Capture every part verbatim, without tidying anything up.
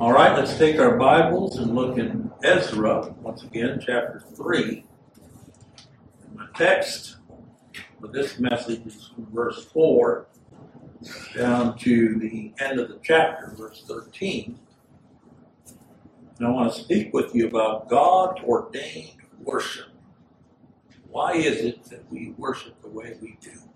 All right, let's take our Bibles and look in Ezra, once again, chapter three. And my text for this message is from verse four down to the end of the chapter, verse thirteen. And I want to speak with you about God-ordained worship. Why is it that we worship the way we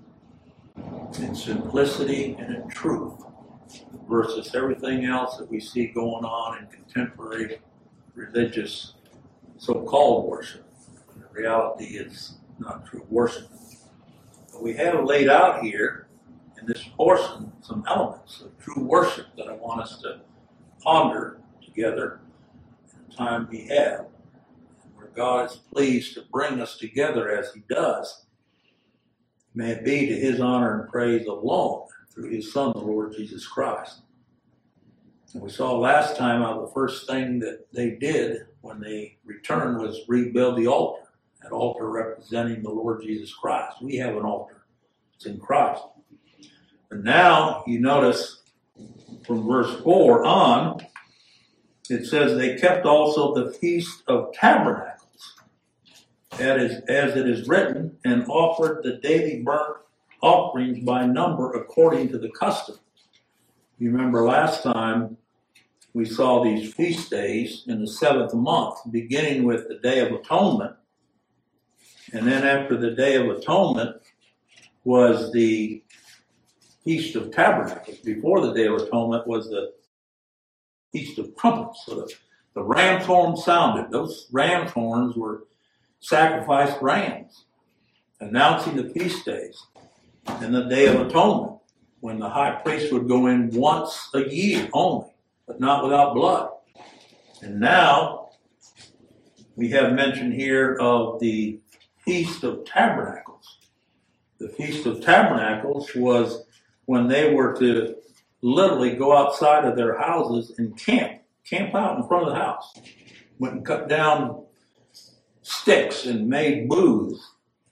do? In simplicity and in truth, versus everything else that we see going on in contemporary religious so-called worship. The reality is not true worship. But we have laid out here in this portion some elements of true worship that I want us to ponder together in the time we have, where God is pleased to bring us together as He does. May it be to His honor and praise alone, through His Son, the Lord Jesus Christ. And we saw last time how the first thing that they did when they returned was rebuild the altar, that altar representing the Lord Jesus Christ. We have an altar. It's in Christ. But now, you notice from verse four on, it says they kept also the Feast of Tabernacles, that is, as it is written, and offered the daily burnt offerings by number according to the custom. You remember last time we saw these feast days in the seventh month, beginning with the Day of Atonement. And then after the Day of Atonement was the Feast of Tabernacles. Before the Day of Atonement was the Feast of Trumpets. So the, the ram's horn sounded. Those ram's horns were sacrificed rams, announcing the feast days. And the Day of Atonement, when the high priest would go in once a year only, but not without blood. And now we have mention here of the Feast of Tabernacles. The Feast of Tabernacles was when they were to literally go outside of their houses and camp, camp out in front of the house. Went and cut down sticks and made booths.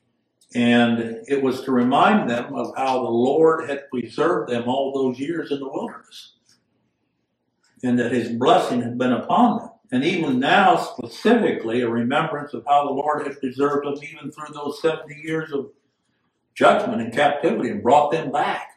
And it was to remind them of how the Lord had preserved them all those years in the wilderness, and that His blessing had been upon them. And even now, specifically, a remembrance of how the Lord had preserved them even through those seventy years of judgment and captivity and brought them back.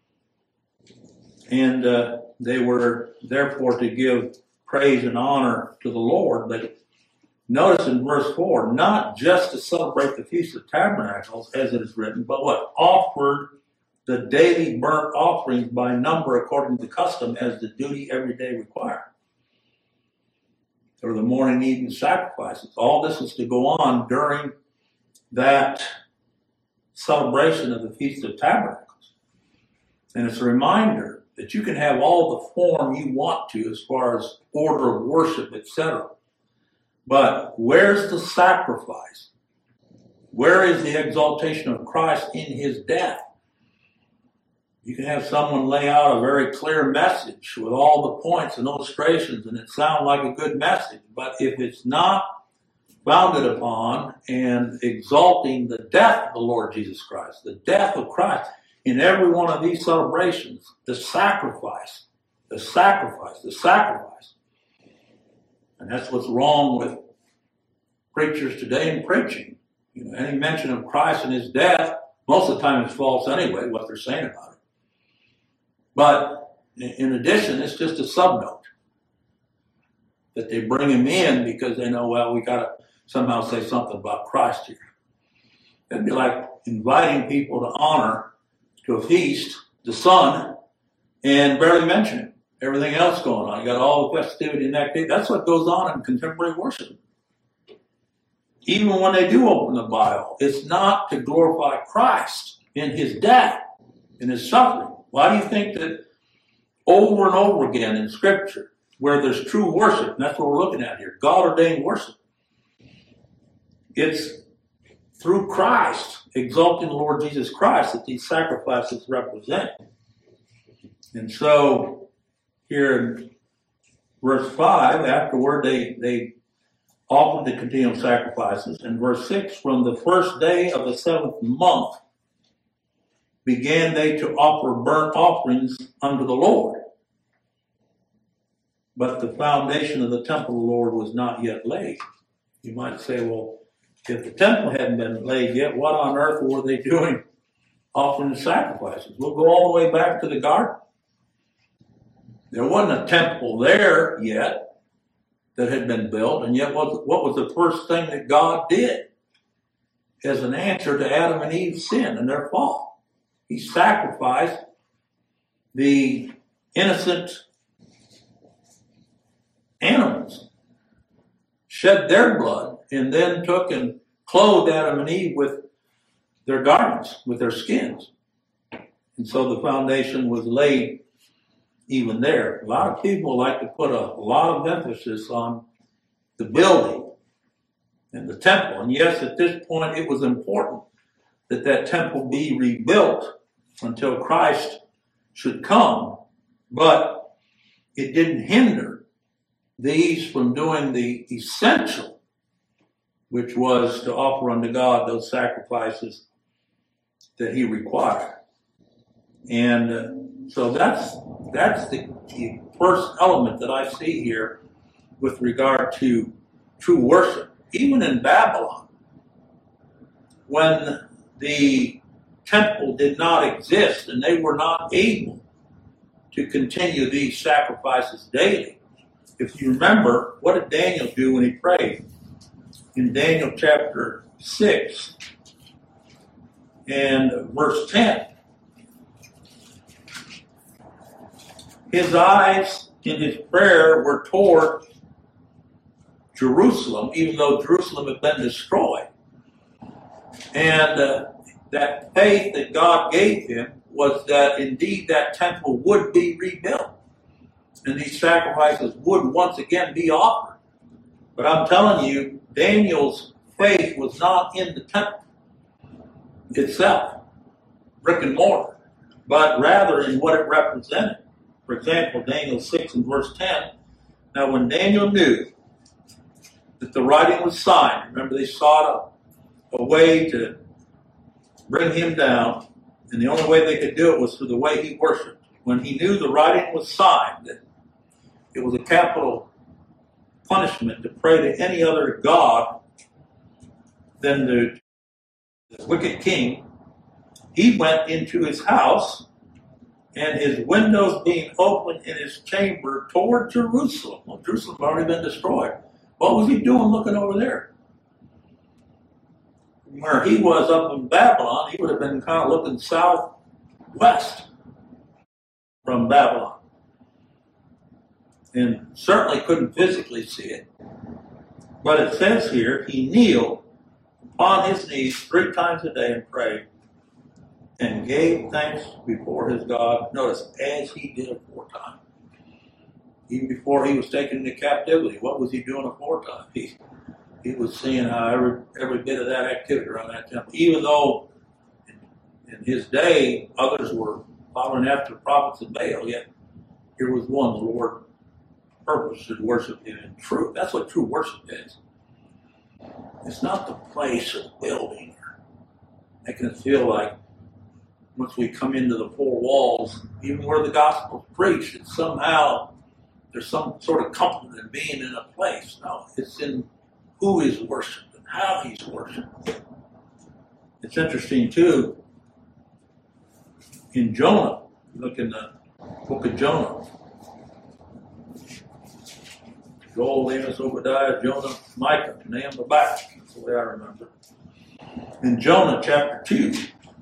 And uh, they were therefore to give praise and honor to the Lord. But notice in verse four, not just to celebrate the Feast of Tabernacles, as it is written, but what? Offered the daily burnt offerings by number according to custom, as the duty every day required. Or the morning evening sacrifices. All this is to go on during that celebration of the Feast of Tabernacles. And it's a reminder that you can have all the form you want to as far as order of worship, et cetera. But where's the sacrifice? Where is the exaltation of Christ in His death? You can have someone lay out a very clear message with all the points and illustrations, and it sounds like a good message. But if it's not founded upon and exalting the death of the Lord Jesus Christ, the death of Christ, in every one of these celebrations, the sacrifice, the sacrifice, the sacrifice. And that's what's wrong with preachers today in preaching. You know, any mention of Christ and His death, most of the time it's false anyway, what they're saying about it. But in addition, it's just a subnote that they bring Him in because they know, well, we got to somehow say something about Christ here. It'd be like inviting people to honor to a feast the Son and barely mention Him. Everything else going on. You got all the festivity and activity. That's what goes on in contemporary worship. Even when they do open the Bible, it's not to glorify Christ in His death, in His suffering. Why do you think that over and over again in Scripture, where there's true worship, and that's what we're looking at here, God-ordained worship, it's through Christ, exalting the Lord Jesus Christ, that these sacrifices represent. And so, here in verse five, afterward they, they offered the continual sacrifices. In verse six, from the first day of the seventh month began they to offer burnt offerings unto the Lord. but the foundation of the temple of the Lord was not yet laid. You might say, well, if the temple hadn't been laid yet, what on earth were they doing offering sacrifices? We'll go all the way back to the garden. There wasn't a temple there yet that had been built, and yet what, what was the first thing that God did as an answer to Adam and Eve's sin and their fall? He sacrificed the innocent animals, shed their blood, and then took and clothed Adam and Eve with their garments, with their skins. And so the foundation was laid even there. A lot of people like to put a, a lot of emphasis on the building and the temple. And yes, at this point, it was important that that temple be rebuilt until Christ should come. But it didn't hinder these from doing the essential, which was to offer unto God those sacrifices that he required. And uh, so that's that's the, the first element that I see here with regard to true worship. Even in Babylon, when the temple did not exist and they were not able to continue these sacrifices daily. If you remember, what did Daniel do when he prayed? In Daniel chapter six and verse ten. His eyes in his prayer were toward Jerusalem, even though Jerusalem had been destroyed. And uh, that faith that God gave him was that indeed that temple would be rebuilt. And these sacrifices would once again be offered. But I'm telling you, Daniel's faith was not in the temple itself, brick and mortar, but rather in what it represented. For example, Daniel six and verse ten. Now when Daniel knew that the writing was signed, remember they sought a, a way to bring him down, and the only way they could do it was through the way he worshiped. When he knew the writing was signed, that it was a capital punishment to pray to any other god than the, the wicked king, he went into his house, and his windows being open in his chamber toward Jerusalem. Well, Jerusalem had already been destroyed. What was he doing looking over there? Where he was up in Babylon, he would have been kind of looking southwest from Babylon. And certainly couldn't physically see it. But it says here, he kneeled upon his knees three times a day and prayed and gave thanks before his God. Notice, as he did aforetime. Even before he was taken into captivity, what was he doing aforetime? He, he was seeing how every, every bit of that activity around that temple, even though in, in his day others were following after the prophets of Baal, yet here was one, the Lord purposed to worship him in truth. That's what true worship is. It's not the place or the building or making us feel like once we come into the four walls, even where the gospel is preached, it's somehow there's some sort of comfort in being in a place. No, it's in who is worshipped and how he's worshipped. It's interesting, too, in Jonah, look in the book of Jonah. Joel, Amos, Obadiah, Jonah, Micah, Nahum, Habakkuk. That's the way I remember. In Jonah chapter two,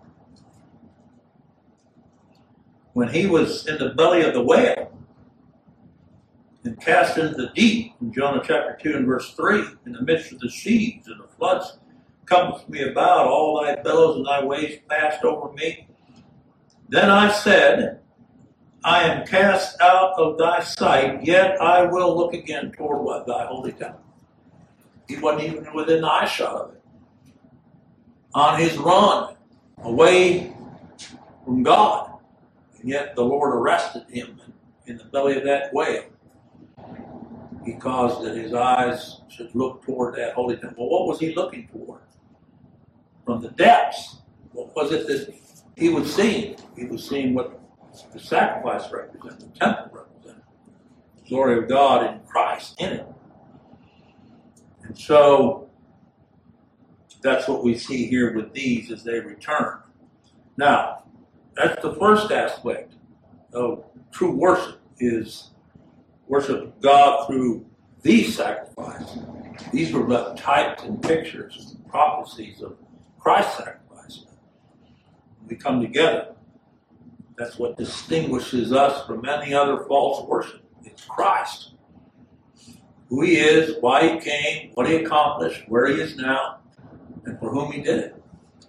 when he was in the belly of the whale and cast into the deep, in Jonah chapter two and verse three, in the midst of the seas and the floods compassed me about, all thy billows and thy waves passed over me. Then I said, I am cast out of thy sight, yet I will look again toward what? Thy holy temple. He wasn't even within the eye shot of it. On his run away from God. And yet the Lord arrested him in the belly of that whale. He caused that his eyes should look toward that holy temple. What was he looking for? From the depths. What was it that he was seeing? He was seeing what the sacrifice represented, the temple represented. glory of God in Christ in it. And so that's what we see here with these as they return. Now, that's the first aspect of true worship, is worship God through these sacrifices. These were but types and pictures and prophecies of Christ's sacrifice. When we come together, that's what distinguishes us from any other false worship. It's Christ. Who he is, why he came, what he accomplished, where he is now, and for whom he did it.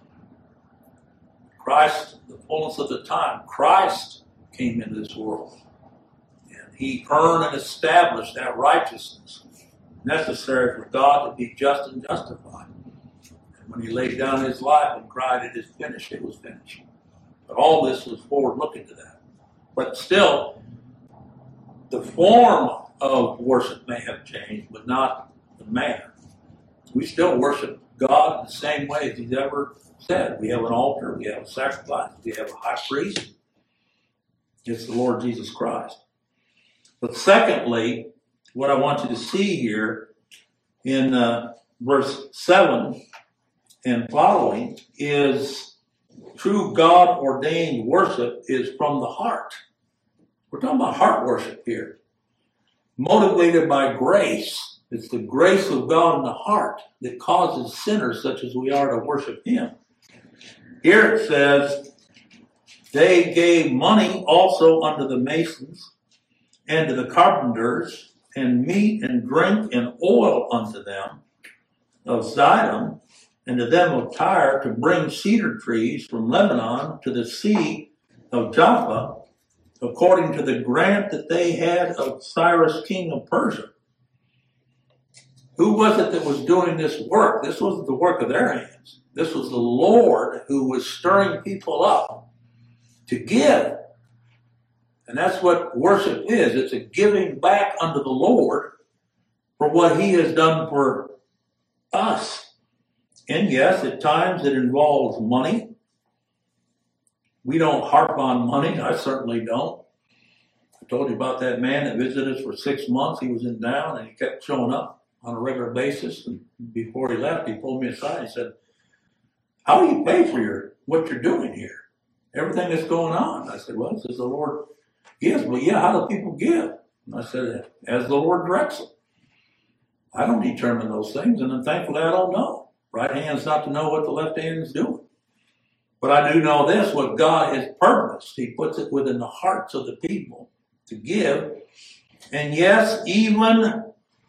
Christ, the fullness of the time, Christ came into this world. And he earned and established that righteousness necessary for God to be just and justified. And when he laid down his life and cried, "It is finished," it was finished. But all this was forward looking to that. But still, the form of worship may have changed, but not the manner. We still worship God in the same way as he's ever said. We have an altar, we have a sacrifice, we have a high priest. It's the Lord Jesus Christ. But secondly, what I want you to see here in uh, verse seven and following is true God-ordained worship is from the heart. We're talking about heart worship here. Motivated by grace. It's the grace of God in the heart that causes sinners such as we are to worship him. Here it says, they gave money also unto the masons and to the carpenters, and meat and drink and oil unto them of Zidon, and to them of Tyre, to bring cedar trees from Lebanon to the sea of Jaffa, according to the grant that they had of Cyrus, king of Persia. Who was it that was doing this work? This wasn't the work of their hands. This was the Lord who was stirring people up to give. And that's what worship is. It's a giving back unto the Lord for what he has done for us. And yes, at times it involves money. We don't harp on money. I certainly don't. I told you about that man that visited us for six months. He was in town and he kept showing up on a regular basis. And before he left, he pulled me aside and said, "How do you pay for your what you're doing here? Everything that's going on?" I said, "Well, it says the Lord gives." "Well, yeah, how do people give?" And I said, "As the Lord directs them." I don't determine those things, and I'm thankful that I don't know. Right hand's not to know what the left hand is doing. But I do know this, what God has purposed. He puts it within the hearts of the people to give. And yes, even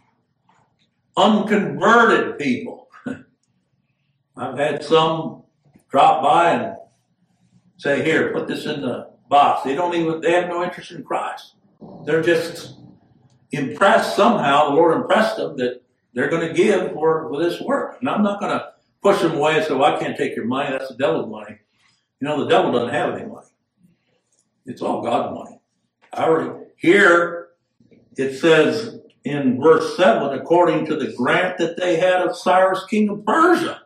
unconverted people. I've had some drop by and say, "Here, put this in the box." They don't even, they have no interest in Christ. They're just impressed somehow, the Lord impressed them that they're going to give for, for this work. And I'm not going to push them away and say, "Well, I can't take your money. That's the devil's money." You know, the devil doesn't have any money. It's all God's money. I already, here it says in verse seven, according to the grant that they had of Cyrus, king of Persia.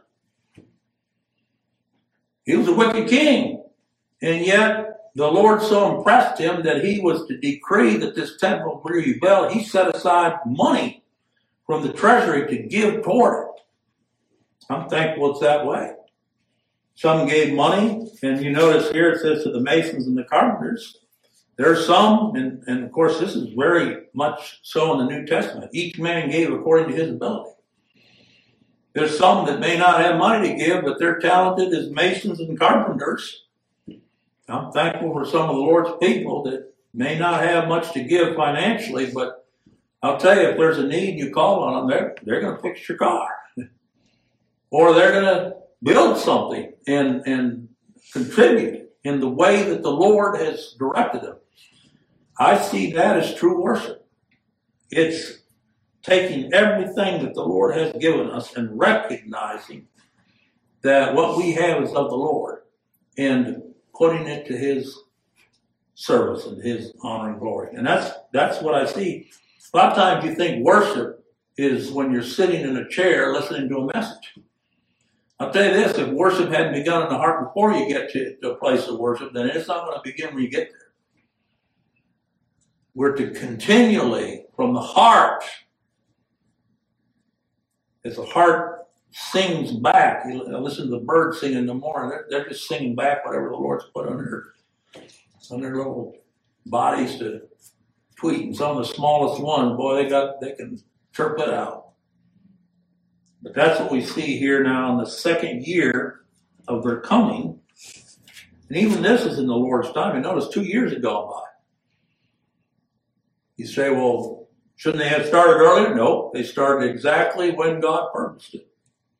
He was a wicked king. And yet the Lord so impressed him that he was to decree that this temple be rebuilt. He set aside money from the treasury to give toward it. I'm thankful it's that way. Some gave money, and you notice here it says to the masons and the carpenters. There are some, and, and of course this is very much so in the New Testament. Each man gave according to his ability. There's some that may not have money to give, but they're talented as masons and carpenters. I'm thankful for some of the Lord's people that may not have much to give financially, but I'll tell you, if there's a need, you call on them, they're, they're going to fix your car. Or they're going to build something and, and contribute in the way that the Lord has directed them. I see that as true worship. It's taking everything that the Lord has given us and recognizing that what we have is of the Lord and putting it to his service and his honor and glory. And that's that's what I see. A lot of times you think worship is when you're sitting in a chair listening to a message. I'll tell you this, if worship hadn't begun in the heart before you get to, to a place of worship, then it's not going to begin when you get there. we're to continually, from the heart, as the heart sings back, you listen to the birds singing in the morning, they're, they're just singing back whatever the Lord's put on their, on their little bodies to tweet. And some of the smallest ones, boy, they got they can chirp it out. But that's what we see here now in the second year of their coming. And even this is in the Lord's time. And notice two years had gone by. You say, well, shouldn't they have started earlier? No, they started exactly when God purposed it.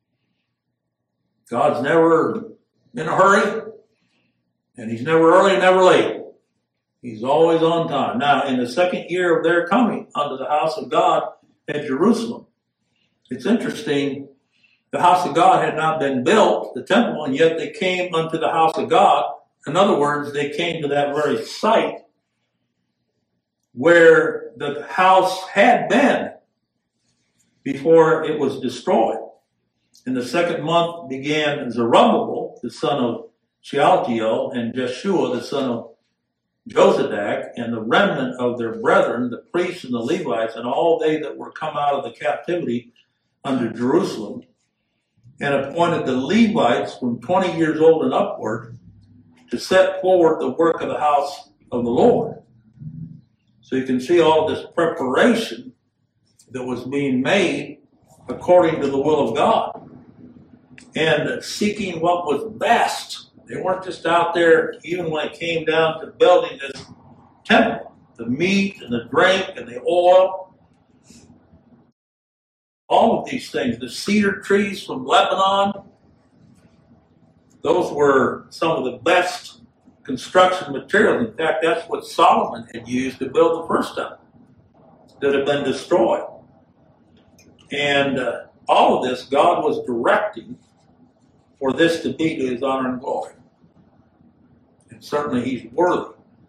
God's never in a hurry, and he's never early, never late. He's always on time. Now, in the second year of their coming unto the house of God at Jerusalem, it's interesting, the house of God had not been built, the temple, and yet they came unto the house of God. In other words, they came to that very site where the house had been before it was destroyed. In the second month began Zerubbabel, the son of Shealtiel, and Jeshua, the son of Jozadak, and the remnant of their brethren, the priests and the Levites, and all they that were come out of the captivity under Jerusalem, and appointed the Levites from twenty years old and upward to set forward the work of the house of the Lord. So you can see all this preparation that was being made according to the will of God, and seeking what was best. They weren't just out there, even when it came down to building this temple, the meat and the drink and the oil, all of these things, the cedar trees from Lebanon, those were some of the best construction materials. In fact, that's what Solomon had used to build the first temple that had been destroyed. And uh, all of this, God was directing for this to be to his honor and glory. And certainly he's worthy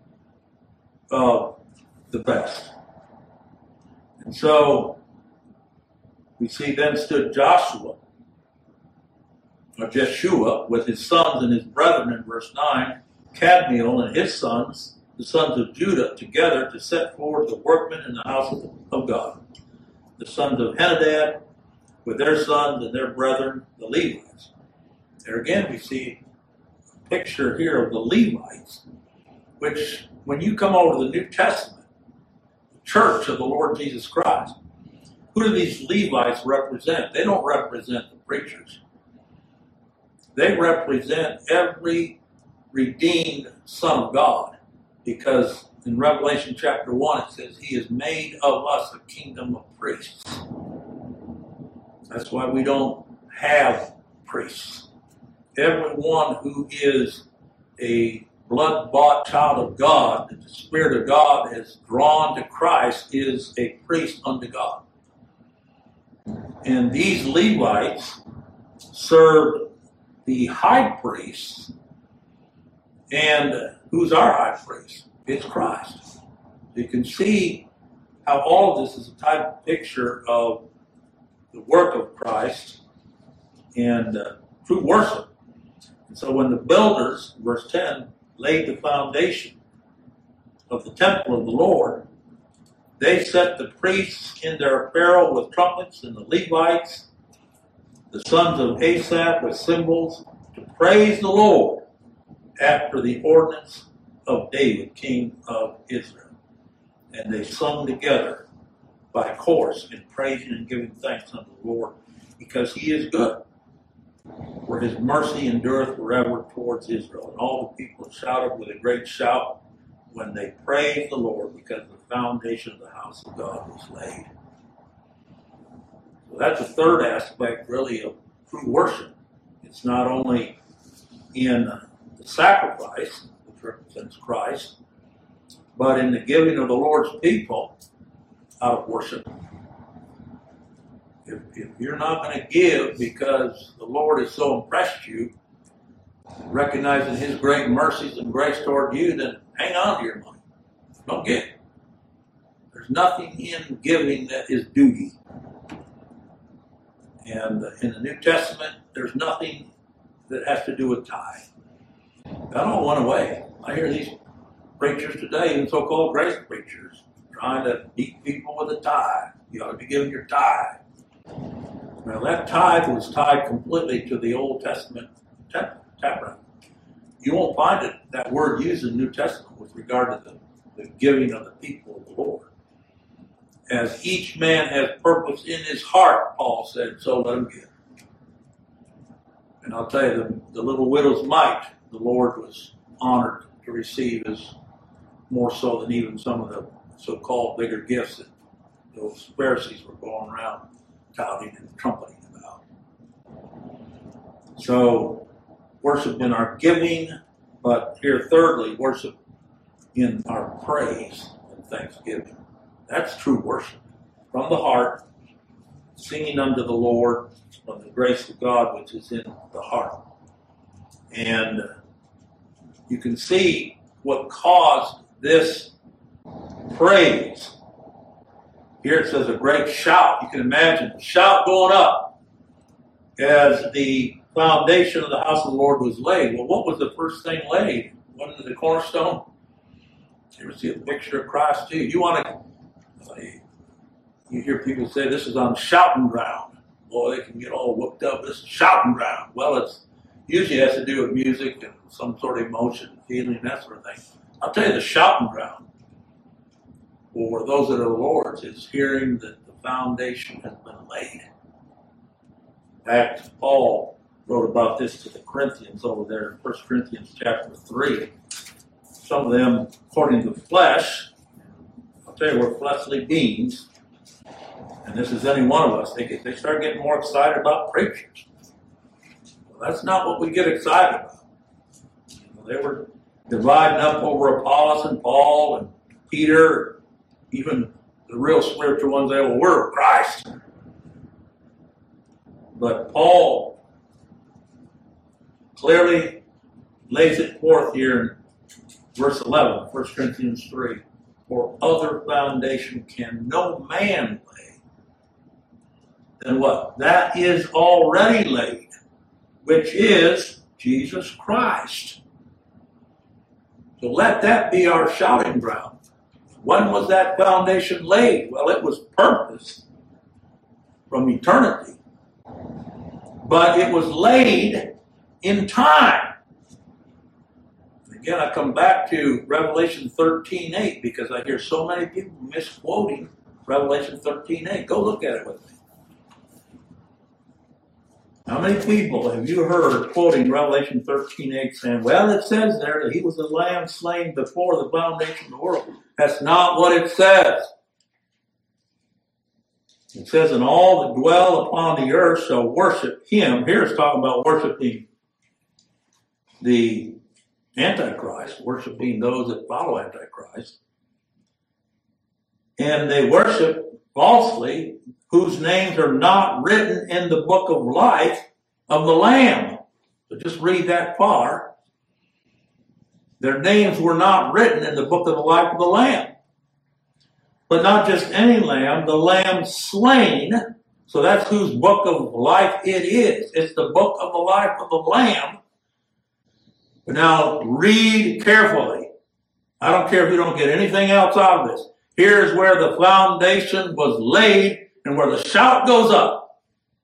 of the best. And so we see then stood Joshua, or Jeshua, with his sons and his brethren in verse nine, Kadmiel and his sons, the sons of Judah, together to set forward the workmen in the house of God. The sons of Henadad, with their sons and their brethren, the Levites. There again we see a picture here of the Levites, which when you come over to the New Testament, the church of the Lord Jesus Christ, who do these Levites represent? They don't represent the preachers. They represent every redeemed son of God, because in Revelation chapter one it says he has made of us a kingdom of priests. That's why we don't have priests. Everyone who is a blood-bought child of God, that the Spirit of God has drawn to Christ, is a priest unto God. And these Levites served the high priest. And who's our high priest? It's Christ. You can see how all of this is a type of picture of the work of Christ and uh, true worship. And so when the builders, verse ten, laid the foundation of the temple of the Lord, they set the priests in their apparel with trumpets, and the Levites, the sons of Asaph, with cymbals, to praise the Lord after the ordinance of David, king of Israel. And they sung together by chorus in praising and giving thanks unto the Lord, because he is good, for his mercy endureth forever towards Israel. And all the people shouted with a great shout when they praised the Lord, because the foundation of the house of God was laid. So that's a third aspect, really, of true worship. It's not only in the sacrifice, which represents Christ, but in the giving of the Lord's people out of worship. If, if you're not going to give because the Lord has so impressed you, recognizing his great mercies and grace toward you, then hang on to your money. Don't give. There's nothing in giving that is duty. And in the New Testament, there's nothing that has to do with tithe. That all went away. I hear these preachers today, even so-called grace preachers, trying to beat people with a tithe. You ought to be giving your tithe. Now that tithe was tied completely to the Old Testament tabernacle. You won't find it, that word used in the New Testament with regard to the, the giving of the people of the Lord. As each man has purpose in his heart, Paul said, so let him give. And I'll tell you, the, the little widow's mite, the Lord was honored to receive as more so than even some of the so-called bigger gifts that those Pharisees were going around touting and trumpeting about. So, worship in our giving, but here thirdly, worship in our praise and thanksgiving. That's true worship. From the heart, singing unto the Lord from the grace of God which is in the heart. And you can see what caused this praise. Here it says a great shout. You can imagine a shout going up as the foundation of the house of the Lord was laid. Well, what was the first thing laid? Wasn't it the cornerstone? You ever see a picture of Christ too? You want to, you hear people say this is on shouting ground. Boy, they can get all whooped up. This is shouting ground. Well, it's usually has to do with music and some sort of emotion, feeling, that sort of thing. I'll tell you, the shouting ground for those that are the Lord's is hearing that the foundation has been laid. In fact, Paul wrote about this to the Corinthians over there in First Corinthians chapter three. Some of them, according to the flesh, I'll tell you, we're fleshly beings, and this is any one of us. They get, they start getting more excited about preachers. Well, that's not what we get excited about. You know, they were dividing up over Apollos and Paul and Peter, even the real spiritual ones. They well, we're Christ. But Paul clearly lays it forth here in verse eleven, First Corinthians three. For other foundation can no man lay than what? That is already laid, which is Jesus Christ. So let that be our shouting ground. When was that foundation laid? Well, it was purposed from eternity. But it was laid in time. Again, I come back to Revelation thirteen eight because I hear so many people misquoting Revelation thirteen eight. Go look at it with me. How many people have you heard quoting Revelation thirteen eight saying, well, it says there that he was the lamb slain before the foundation of the world. That's not what it says. It says, and all that dwell upon the earth shall worship him. Here it's talking about worshiping the Antichrist, worshiping those that follow Antichrist. And they worship falsely whose names are not written in the book of life of the Lamb. So just read that far. Their names were not written in the book of the life of the Lamb. But not just any lamb, the lamb slain. So that's whose book of life it is. It's the book of the life of the Lamb. But now read carefully. I don't care if you don't get anything else out of this. Here's where the foundation was laid and where the shout goes up.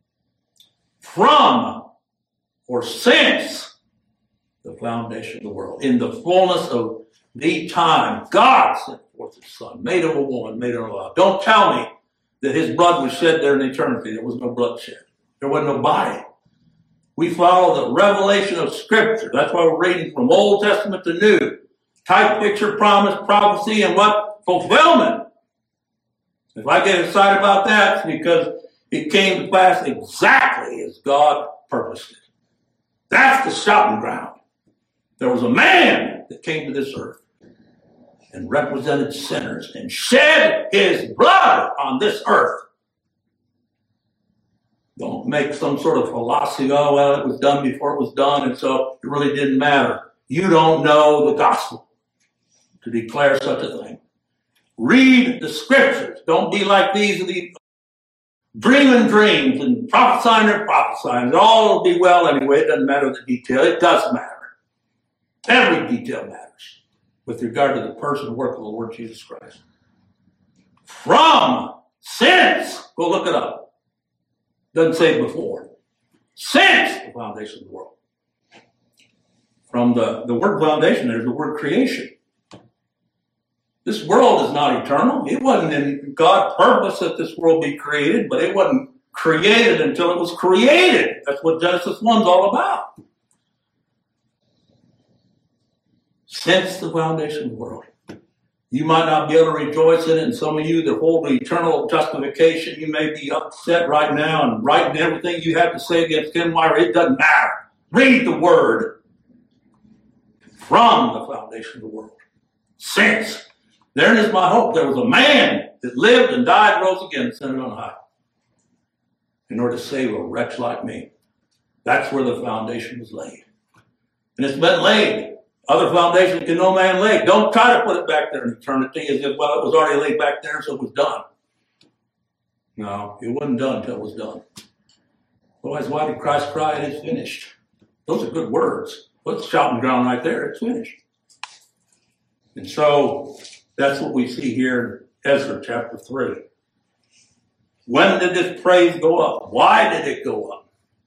From or since the foundation of the world. In the fullness of the time, God sent forth his Son, made of a woman, made of a love. Don't tell me that his blood was shed there in eternity. There was no blood shed. There wasn't no body. We follow the revelation of Scripture. That's why we're reading from Old Testament to New. Type, picture, promise, prophecy, and what? Fulfillment. If I get excited about that, it's because it came to pass exactly as God purposed it. That's the shouting ground. There was a man that came to this earth and represented sinners and shed his blood on this earth. Don't make some sort of philosophy, oh, well, it was done before it was done, and so it really didn't matter. You don't know the gospel to declare such a thing. Read the Scriptures. Don't be like these, these dreaming dreams and prophesying or prophesying. It all will be well anyway. It doesn't matter the detail. It does matter. Every detail matters with regard to the person and work of the Lord Jesus Christ. From, since, go look it up. Doesn't say before. Since the foundation of the world. From the, the word foundation, there's the word creation. This world is not eternal. It wasn't in God's purpose that this world be created, but it wasn't created until it was created. That's what Genesis one is all about. Since the foundation of the world. You might not be able to rejoice in it, and some of you that hold the eternal justification, you may be upset right now and writing everything you have to say against Ken Meyer. It doesn't matter. Read the word. From the foundation of the world. Since. Therein is my hope. There was a man that lived and died, rose again, ascended on high, in order to save a wretch like me. That's where the foundation was laid. And it's been laid. Other foundations can no man lay. Don't try to put it back there in eternity as if, well, it was already laid back there, so it was done. No, it wasn't done until it was done. Otherwise, why did Christ cry, it is finished? Those are good words. What's shouting ground right there? It's finished. And so, that's what we see here in Ezra chapter three. When did this praise go up? Why did it go up?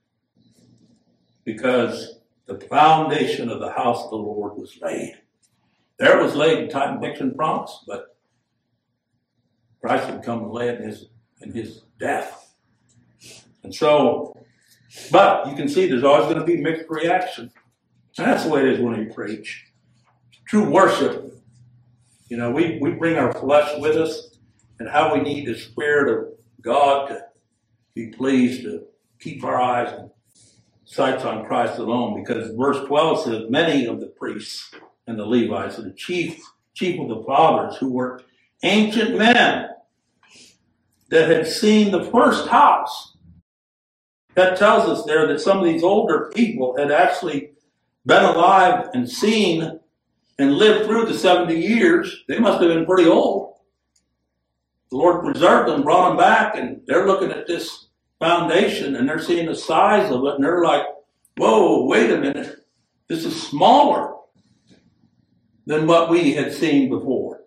Because the foundation of the house of the Lord was laid. There it was laid in time, picture, and promise, but Christ would come and lay it in his, in his death. And so, but you can see there's always going to be mixed reaction. And that's the way it is when you preach. True worship. You know, we, we bring our flesh with us, and how we need the Spirit of God to be pleased to keep our eyes and sights on Christ alone. Because verse twelve says, many of the priests and the Levites and the chief, chief of the fathers who were ancient men that had seen the first house. That tells us there that some of these older people had actually been alive and seen and lived through the seventy years. They must have been pretty old. The Lord preserved them, brought them back, and they're looking at this foundation, and they're seeing the size of it, and they're like, whoa, wait a minute. This is smaller than what we had seen before.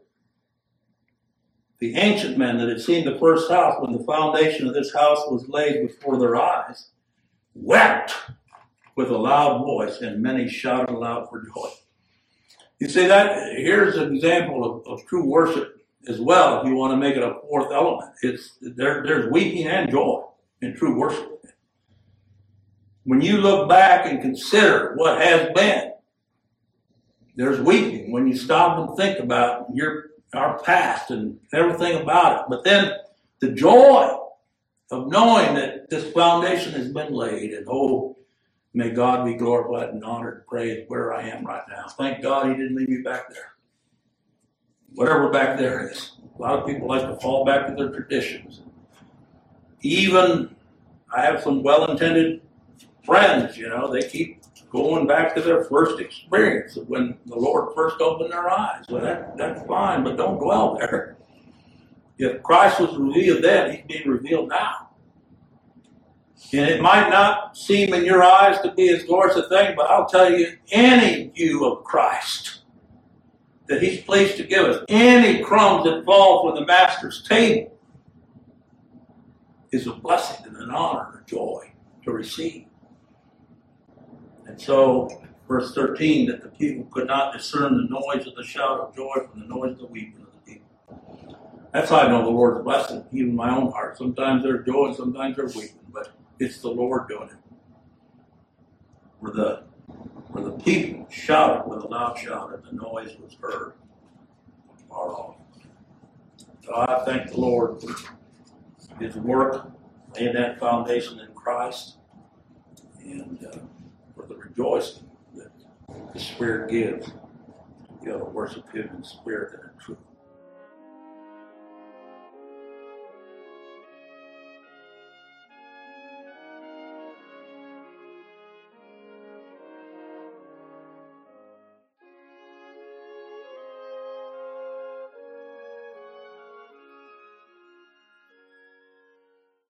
The ancient men that had seen the first house, when the foundation of this house was laid before their eyes, wept with a loud voice, and many shouted aloud for joy. You see that? Here's an example of, of true worship as well, if you want to make it a fourth element. It's there, there's weeping and joy in true worship. When you look back and consider what has been, there's weeping when you stop and think about your our past and everything about it. But then the joy of knowing that this foundation has been laid, and oh, may God be glorified and honored and praised where I am right now. Thank God he didn't leave me back there. Whatever back there is. A lot of people like to fall back to their traditions. Even, I have some well-intended friends, you know, they keep going back to their first experience of when the Lord first opened their eyes. Well, that, that's fine, but don't dwell there. If Christ was revealed then, he's being revealed now. And it might not seem in your eyes to be as glorious a thing, but I'll tell you, any view of Christ that he's pleased to give us, any crumbs that fall from the Master's table, is a blessing and an honor and a joy to receive. And so, verse thirteen, that the people could not discern the noise of the shout of joy from the noise of the weeping of the people. That's how I know the Lord's blessing, even in my own heart. Sometimes there's joy and sometimes there's weeping, but it's the Lord doing it. Where the, where the people shouted with a loud shout and the noise was heard far off. So I thank the Lord for his work, laying that foundation in Christ, and uh, for the rejoicing that the Spirit gives. You got to worship him in spirit and in truth.